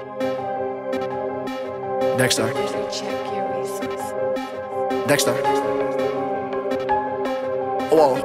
Dexter. Dexter. Whoa.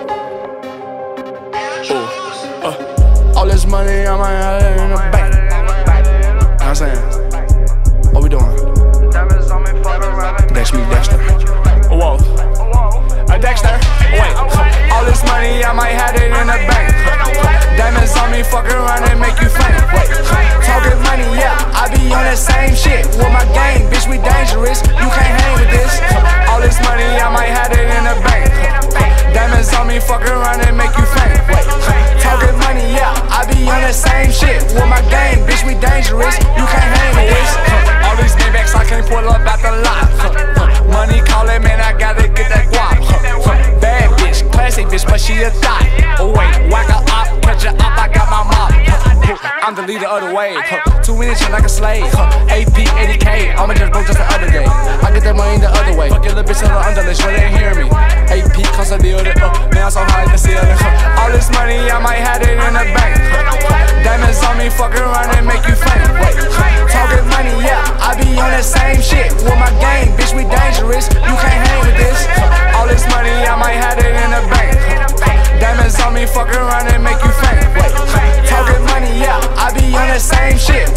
Ooh. All this money, I might have it in the bank. You know what I'm saying? What we doing? Dex me, Dexter. Whoa. Dexter. Wait. All this money, I might have it in the bank. Diamonds on me, fuck around and make you faint. Wait. Talking money, yeah, I be on that same shit. With my gang, bitch, we dangerous. You can't hang with this. All this money, I might have it in the bank. Diamonds on me, fuck around and make you faint. Wait. Talking money, yeah, I be on that same shit. With my gang, bitch, we dangerous. You can't hang with this. All these Maybachs, I can't pull up at the lot. Money calling, man, I gotta get that guap. Bad bitch, classy bitch, but she a thot. Oh wait, whack a op, catch a op, I got my mop. I'm the leader of the wave, 2 minutes like a slave. AP 80K, I'ma just broke just the other day. I get that money the other way. Fuck your little bitch on the underlist, but they ain't hear me. AP cost a deal, man, I'm so high in the ceiling. All this money, I might have it in the bank. Diamonds on me, fuck around and make you faint. Wait, talking money, yeah, I be on that same shit. With my gang, bitch, we dangerous. You can't hang with this. All this money, I might have it in the bank. Diamonds on me, fuck around and make you faint. Wait, talking money, yeah, I be on that same shit.